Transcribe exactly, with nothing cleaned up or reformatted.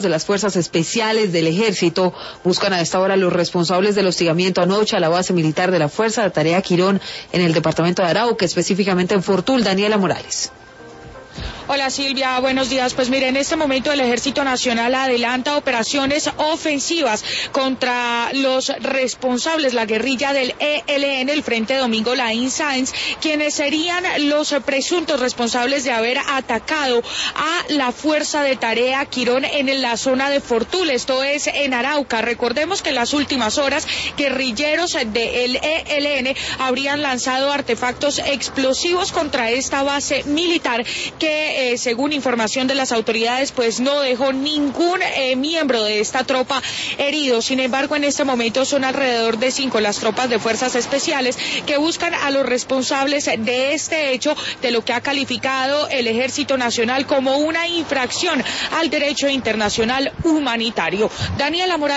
de las Fuerzas Especiales del Ejército buscan a esta hora los responsables del hostigamiento anoche a la base militar de la Fuerza de Tarea Quirón en el departamento de Arauca, específicamente en Fortul. Daniela Morales. Hola Silvia, buenos días. Pues mire, en este momento el Ejército Nacional adelanta operaciones ofensivas contra los responsables, la guerrilla del E L N, el Frente Domingo Laín Sáenz, quienes serían los presuntos responsables de haber atacado a la Fuerza de Tarea Quirón en la zona de Fortul, esto es en Arauca. Recordemos que en las últimas horas guerrilleros del E L N habrían lanzado artefactos explosivos contra esta base militar que Eh, según información de las autoridades, pues no dejó ningún eh, miembro de esta tropa herido. Sin embargo, en este momento son alrededor de cinco las tropas de fuerzas especiales que buscan a los responsables de este hecho, de lo que ha calificado el Ejército Nacional como una infracción al derecho internacional humanitario. Daniela Morales.